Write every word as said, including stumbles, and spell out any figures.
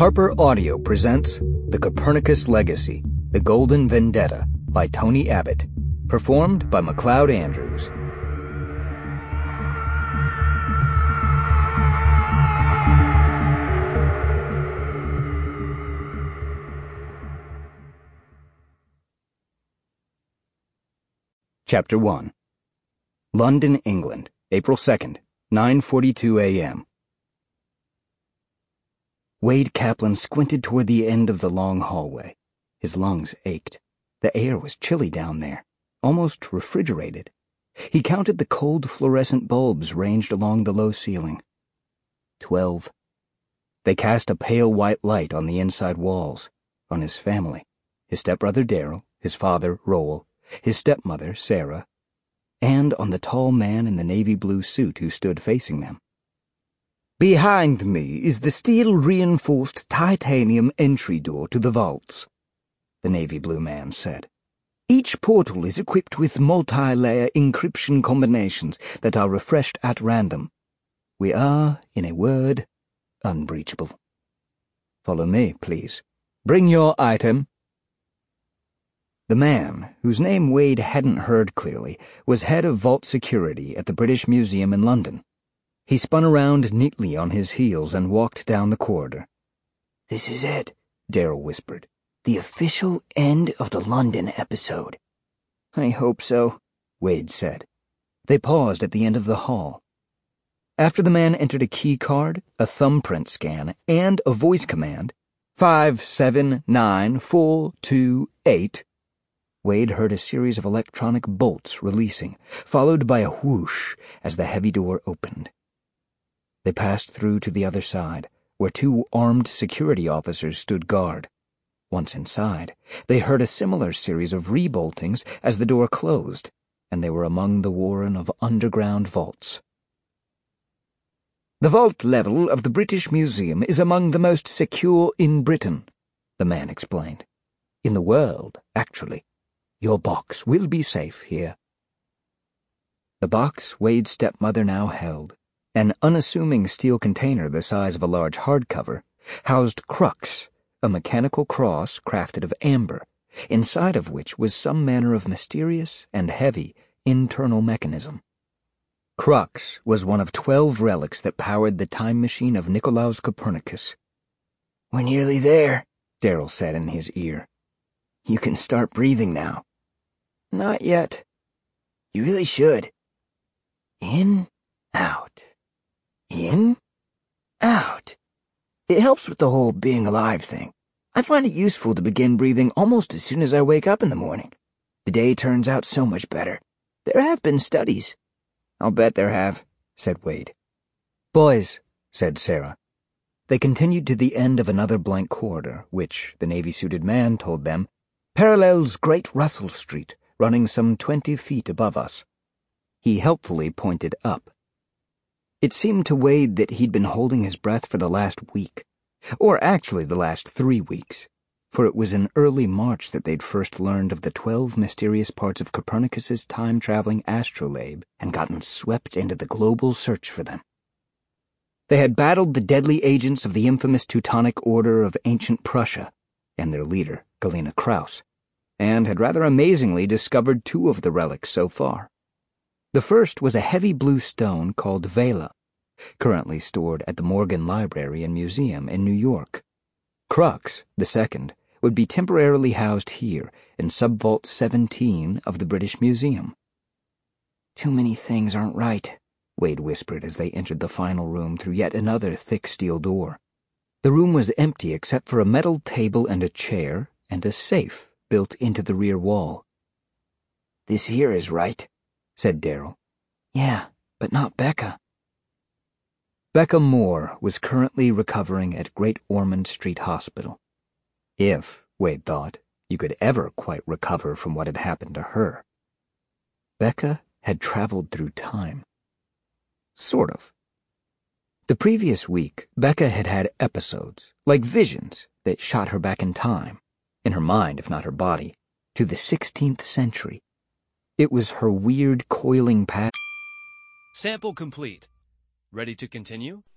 Harper Audio presents The Copernicus Legacy, The Golden Vendetta by Tony Abbott, performed by MacLeod Andrews. Chapter one. London, England, April second, nine forty-two a m Wade Kaplan squinted toward the end of the long hallway. His lungs ached. The air was chilly down there, almost refrigerated. He counted the cold fluorescent bulbs ranged along the low ceiling. Twelve. They cast a pale white light on the inside walls, on his family, his stepbrother Darrell, his father Roel, his stepmother Sarah, and on the tall man in the navy blue suit who stood facing them. "Behind me is the steel-reinforced titanium entry door to the vaults," the navy blue man said. "Each portal is equipped with multi-layer encryption combinations that are refreshed at random. We are, in a word, unbreachable. Follow me, please. Bring your item." The man, whose name Wade hadn't heard clearly, was head of vault security at the British Museum in London. He spun around neatly on his heels and walked down the corridor. "This is it," Darrell whispered. "The official end of the London episode." "I hope so," Wade said. They paused at the end of the hall. After the man entered a key card, a thumbprint scan, and a voice command, five seven nine four two eight, Wade heard a series of electronic bolts releasing, followed by a whoosh as the heavy door opened. They passed through to the other side, where two armed security officers stood guard. Once inside, they heard a similar series of reboltings as the door closed, and they were among the warren of underground vaults. "The vault level of the British Museum is among the most secure in Britain," the man explained. "In the world, actually. Your box will be safe here." The box Wade's stepmother now held, an unassuming steel container the size of a large hardcover, housed Crux, a mechanical cross crafted of amber, inside of which was some manner of mysterious and heavy internal mechanism. Crux was one of twelve relics that powered the time machine of Nicolaus Copernicus. "We're nearly there," Darrell said in his ear. "You can start breathing now." "Not yet." "You really should. In, out. In, out. It helps with the whole being alive thing. I find it useful to begin breathing almost as soon as I wake up in the morning. The day turns out so much better. There have been studies." "I'll bet there have," said Wade. "Boys," said Sarah. They continued to the end of another blank corridor, which, the navy-suited man told them, parallels Great Russell Street, running some twenty feet above us. He helpfully pointed up. It seemed to Wade that he'd been holding his breath for the last week, or actually the last three weeks, for it was in early March that they'd first learned of the twelve mysterious parts of Copernicus's time-traveling astrolabe and gotten swept into the global search for them. They had battled the deadly agents of the infamous Teutonic Order of Ancient Prussia and their leader, Galena Kraus, and had rather amazingly discovered two of the relics so far. The first was a heavy blue stone called Vela, currently stored at the Morgan Library and Museum in New York. Crux, the second, would be temporarily housed here in Subvault seventeen of the British Museum. "Too many things aren't right," Wade whispered as they entered the final room through yet another thick steel door. The room was empty except for a metal table and a chair and a safe built into the rear wall. "This here is right," said Darrell. "Yeah, but not Becca." Becca Moore was currently recovering at Great Ormond Street Hospital. If, Wade thought, you could ever quite recover from what had happened to her. Becca had traveled through time. Sort of. The previous week, Becca had had episodes, like visions, that shot her back in time, in her mind if not her body, to the sixteenth century. It was her weird, coiling path. Sample complete. Ready to continue?